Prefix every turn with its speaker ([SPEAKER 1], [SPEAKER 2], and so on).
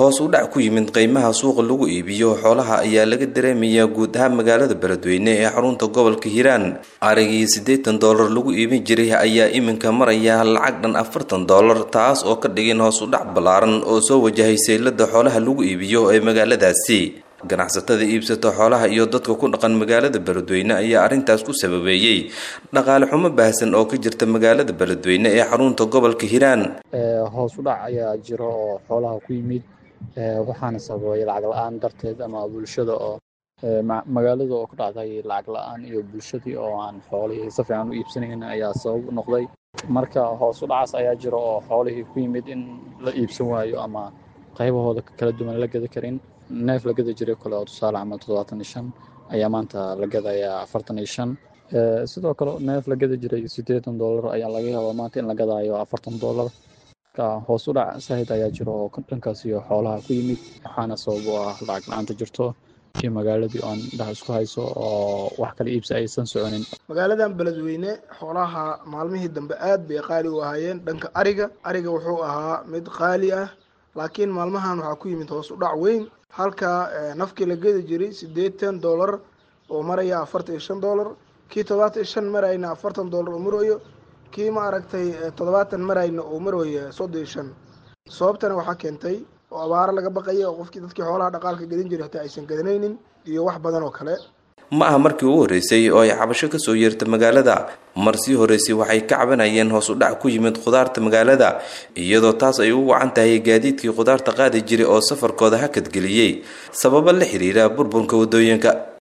[SPEAKER 1] hoos u dhac ku yimid qiimaha suuqa lagu iibiyo xoolaha ayaa laga dareemayaa guud ahaan magaalada Beledweyne ee xarunta gobolka Hiiraan. Arigii $80 lagu iibin jiray ayaa iminka maraya lacag dhan $40, taas oo ka dhigan hoos u dhac ballaaran oo soo wajahay saylada xoolaha lagu iibiyo ee magaaladaasi. Ganacsatada iibsata xoolaha iyo dadka ku dhaqan magaalada Beledweyne ayaa arintaas ku sababeeyay dhaqaale xumo baahsan oo ka jirta magaalada Beledweyne ee xarunta gobolka Hiiraan.
[SPEAKER 2] Hoos u dhac ayaa jiro oo xoolaha ku yimid waxaana sababay lacag la'aan darteed ama bulshada oo magaalada oo ku dhacday lacag la'aan iyo bulshadii oo aan xoolihii si fiican u iibsanayn ayaa sabab u noqday. Marka hoos u dhacaas ayaa jiro oo xoolihii ku yimid in la iibsan waayo ama qaybahooda kala duwan la gada karin. neef la gada jiray kale oo tusaale ama 75 ayaa maanta la gadayaa 45. sidoo kale neef la gada jiray $80 ayaa laga yaabaa maanta in la gadaayo $40. ka hoos u dhac saahid ayaa jiro oo dhankaas iyo xoolaha ku yimid waxaana sabab u ah lacag la'aanta jirto iyo magaaladii aan dhax isku hayso oo wax kala iibsi aysan soconin.
[SPEAKER 3] magaaladan Beledweyne xoolaha maalmihii dambe aad bay qaali u ahaayeen dhanka ariga wuxuu ahaa mid qaali ah laakiin maalmahan waxa ku yimid hoos u dhac weyn halka nafkii la gadi jiray $80 oo maraya $45 kii 75 marayna $40 oo marayo kii ma aragtay 70 marayna oo marayo 35. sababtana waxa keentay oo abaar laga baqay oo qofkii dadkii xoolaha dhaqaalka gadin jiray xitaa aysan gadanaynin iyo wax badan oo kale.
[SPEAKER 1] ma aha markii ugu horeysay oo ay cabasho ka soo yeertay magaalada. Marsi horeysay waxay ka cabanayeen hoos u dhac ku yimid khudaarta magaalada iyadoo taas ay ugu wacan tahay gaadiidkii khudaarta qaadi jiray oo safarkooda hakad geliyay sabab la xiriira burburka wadooyinka.